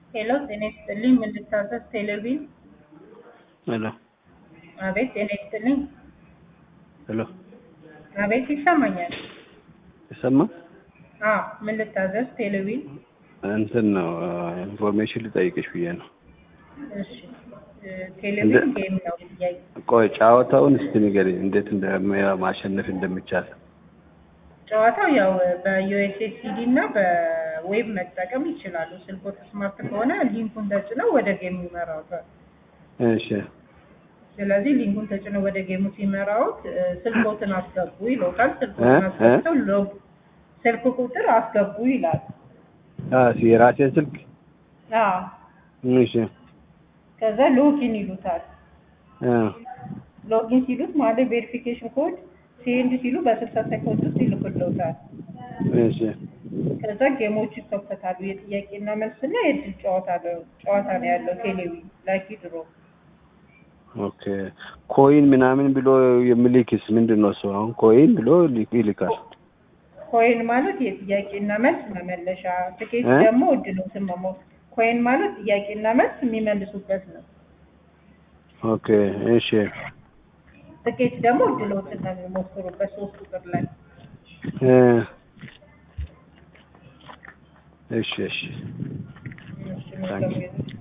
ሄሎ ጤና ይስጥልኝ። ምን ልታዘዝ? ቴሌቪዥን። ሄሎ አቤት። ጤና ይስጥልኝ። ሄሎ አቤት። ይሰማኛል? ይሰማ ምን ልታዘዝ? ቴሌቪዥን። እንትን ነው ኢንፎርሜሽን ልጠይቅሽ ብዬ ነው። እሺ። ቴሌቪዥን ጌም ነው ጥያቄ። ቆይ ጨዋታውን እስቲ ንገሪኝ እንዴት ማሸነፍ እንደሚቻል። ጨዋታው ያው በዩኤስኤስዲ እና በዌብ መጠቀም ይችላሉ። ስልኮት ስማርት ከሆነ ሊንኩን ተጭነው ወደ ጌሙ ይመራውታል። እሺ። ስለዚህ ሊንኩን ተጭነው ወደ ጌሙ ሲመራውት ስልኮትን አስገቡ ይሎታል። ስልኮትን አስገብተው ስልክ ቁጥር አስገቡ ይላል። የራሴን ስልክ። እሺ። ከዛ ሎጊን ይሉታል። ሎጊን ሲሉት ማለት ቬሪፊኬሽን ኮድ ሴንድ ሲሉ በ60 ሰከንድ ውስጥ ይልኩልዎታል። እሺ። ከዛ ጌሞች ይከፈታሉ። የጥያቄና መልስና የእድል ጨዋታ ነው ያለው ቴሌቪዥን ላኪ ድሮ። ኦኬ። ኮይን ምናምን ብሎ የሚልክስ ምንድነው እሱ? አሁን ኮይን ብሎ ይልካል። ኮይን ማለት የጥያቄና መልስ መመለሻ፣ ትኬት ደግሞ እድሎትን መሞት። ኮይን ማለት ጥያቄና መልስ የሚመልሱበት ነው። ኦኬ። እሺ። ትኬት ደግሞ እድሎትን ነው የሚሞክሩበት 3 ቁጥር ላይ። እሺ። እሺ